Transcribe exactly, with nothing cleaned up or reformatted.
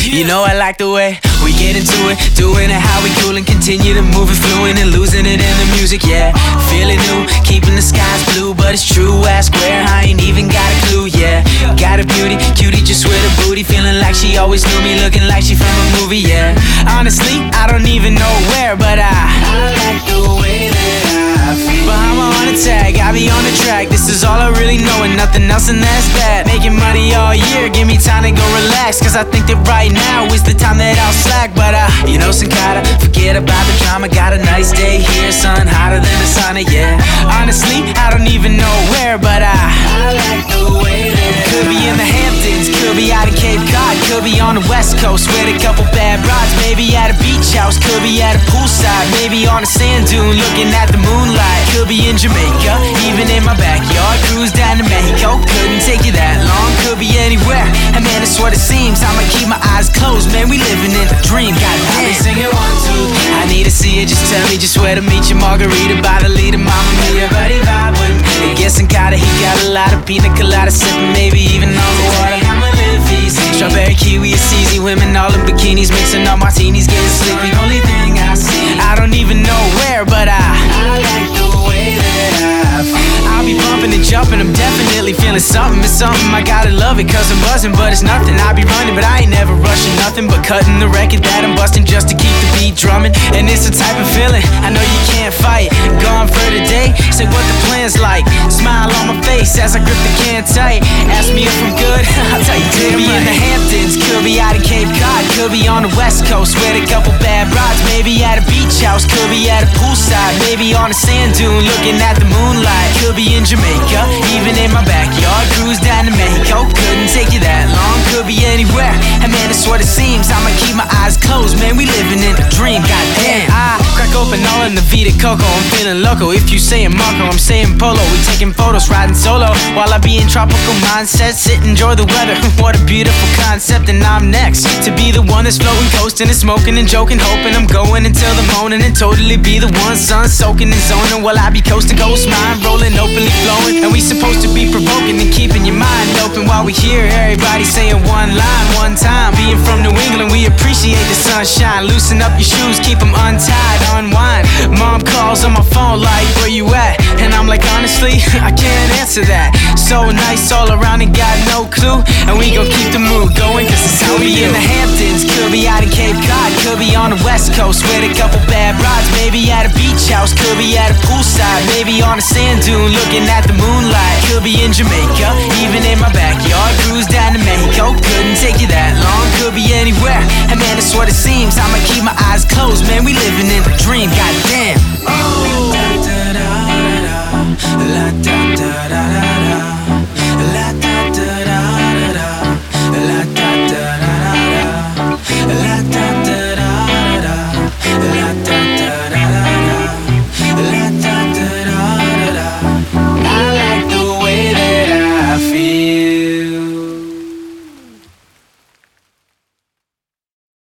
You know I like the way we get into it, doing it how we cool and continue to move it fluent and losing it in the music, yeah. Feeling new, keeping the skies blue, but it's true, ask where, I ain't even got a clue, yeah. Got a beauty, cutie just with a booty, feeling like she always knew me, looking like she from a movie, yeah. Honestly, I don't even know where, but I I like the way that I feel. But I'm on a tag, I be on the track, this is all I really know and nothing else and that's bad. Making money all year, give me time to go relax, cause I think that right now is the time that I'll slack. But uh, you know, Sankata, forget about the drama, got a nice day here, sun hotter than the sauna, yeah. Honestly, I don't even know where, but I I like the way that could be in the Hamptons, could be out in Cape Cod, could be on the West Coast with a couple bad broads, maybe at a beach house, could be at a poolside, maybe on a sand dune looking at the moonlight, could be in Jamaica, even in my backyard, cruise down to Mexico, couldn't take you that long, could be anywhere, and man, it's what it seems, I'ma keep my eyes closed, man, we living in a dream, goddamn. I've been singing one, two, I need to see it, just tell me just where to meet you, margarita by the leader, mama mia, buddy vibe with me, guessing kinda, he got a lot of pina colada sipping, maybe even on the water, I'ma live easy, strawberry, kiwi, it's easy, women all in bikinis, mixing up martinis, getting sleepy, only thing I see, I don't even know where, but I I like the way that I feel. I'll be bumping and jumping, I'm definitely feeling something, it's something, I gotta love it, cause I'm buzzing, but it's nothing, I be running, but I ain't never rushing nothing, but cutting the record that I'm busting just to keep the beat drumming, and it's the type of feeling, I know you can't fight, gone for today, say what the plan's like, smile on my face as I grip the can tight, ask me if I'm good, I'll tell you could be in the Hamptons, could be out in Cape Cod, could be on the West Coast with a couple bad broads, maybe at a beach house, could be at a poolside, maybe on a sand dune looking at the moonlight, could be in Jamaica, even in my backyard, cruise down to Mexico, couldn't take you that long, could be anywhere, and man, it's what it seems, I'ma keep my eyes closed, man, we living in a dream, goddamn. I crack open all in the Vita Coco, I'm feeling loco, if you saying Marco, I'm saying Polo, we taking photos, riding solo, while I be in tropical mindset, sit, enjoy the weather, what a beautiful concept, and I'm next, to be the one that's floating, coasting and smoking and joking, hoping I'm going until the morning, and totally be the one, sun soaking and zoning, while I be coast to coast, mind rolling, openly flowing, and we supposed to be provoking and keeping your mind open, while we hear everybody saying one line, one time, being from New England, we appreciate the sunshine, loosen up your shoes, keep them untied, unwind, mom calls on my phone like, where you at, and I'm like, honestly, I can't answer that, so nice all around and got no clue, and we gon' keep the mood going, cause it's how we in the Hamptons, could be out in Cape Cod, could be on the West Coast with a couple bad broads, maybe at a beach house, could be at a poolside, maybe on a sand dune looking at the moonlight, could be in Jamaica, even in my backyard, cruise down to Mexico, couldn't take you that long, could be anywhere, and man, it's what it seems, I'ma keep my eyes closed, man, we living in a dream, goddamn.